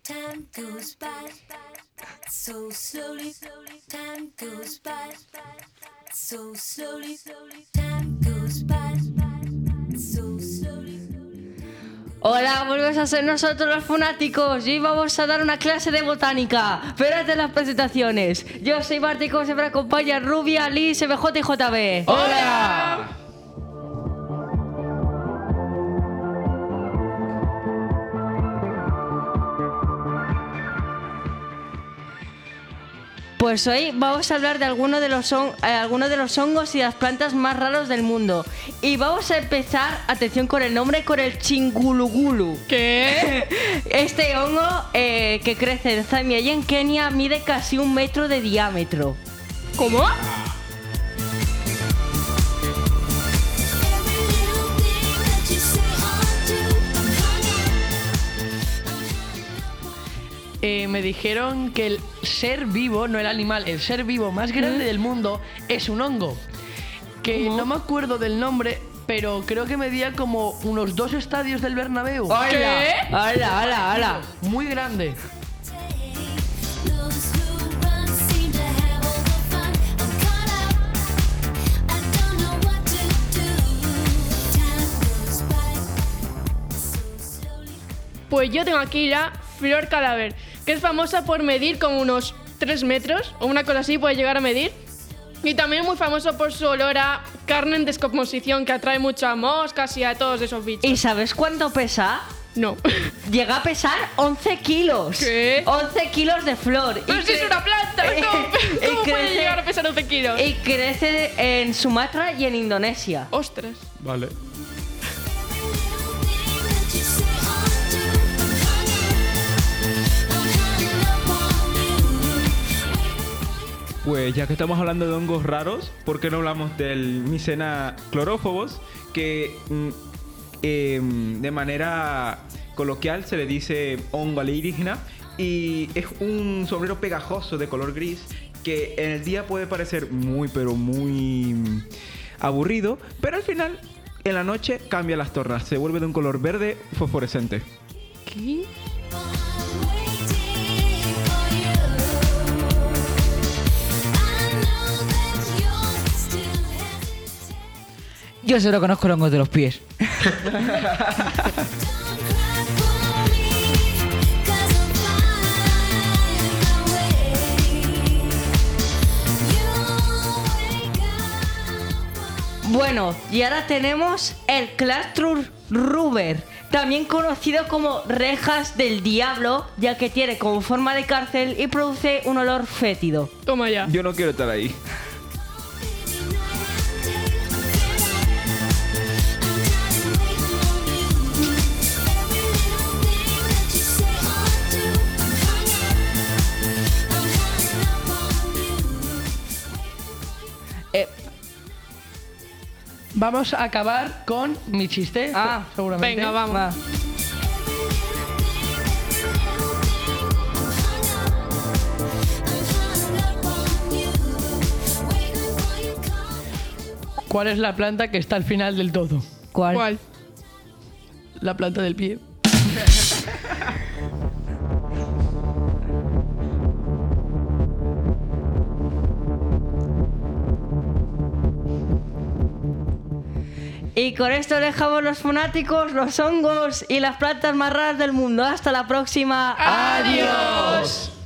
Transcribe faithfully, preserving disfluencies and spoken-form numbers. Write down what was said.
time goes by so slowly, time goes by so slowly, time goes by so slowly. Hola, volvemos a ser nosotros los fanáticos y hoy vamos a dar una clase de botánica. Pero antes de las presentaciones, yo soy Marti, como siempre acompaña Rubia, Liz, M J y J B. ¡Hola! Pues hoy vamos a hablar de algunos de los hon- eh, algunos de los hongos y las plantas más raros del mundo. Y vamos a empezar, atención con el nombre, con el chingulugulu. ¿Qué? Este hongo eh, que crece en Zambia y en Kenia mide casi un metro de diámetro. ¿Cómo? Eh, me dijeron que el ser vivo, no el animal, el ser vivo más grande del mundo es un hongo. Que ¿Cómo? no me acuerdo del nombre, pero creo que medía como unos dos estadios del Bernabéu. ¡Hola! ¡Hola, hola, hola! Muy grande. Pues yo tengo aquí la flor cadáver, que es famosa por medir como unos tres metros, o una cosa así puede llegar a medir. Y también muy famoso por su olor a carne en descomposición, que atrae mucho a moscas y a todos esos bichos. ¿Y sabes cuánto pesa? No. Llega a pesar once kilos. ¿Qué? once kilos de flor. Pero Y si es cre- una planta, Eh, ¿cómo, y cómo puede crece- llegar a pesar once kilos? Y crece en Sumatra y en Indonesia. Ostras. Vale. Pues ya que estamos hablando de hongos raros, ¿por qué no hablamos del Mycena chloróphobos? Que mm, eh, de manera coloquial se le dice hongo alienígena y es un sombrero pegajoso de color gris que en el día puede parecer muy pero muy mm, aburrido, pero al final en la noche cambia las tornas, se vuelve de un color verde fosforescente. ¿Qué? Yo solo conozco los hongos de los pies. Bueno, y ahora tenemos el Cluster Ruber, también conocido como rejas del diablo, ya que tiene como forma de cárcel y produce un olor fétido. Toma ya. Yo no quiero estar ahí. Eh, vamos a acabar con mi chiste. Ah, seguramente. Venga, vamos. Va. ¿Cuál es la planta que está al final del todo? ¿Cuál? ¿Cuál? La planta del pie. Y con esto dejamos los fanáticos, los hongos y las plantas más raras del mundo. Hasta la próxima. ¡Adiós!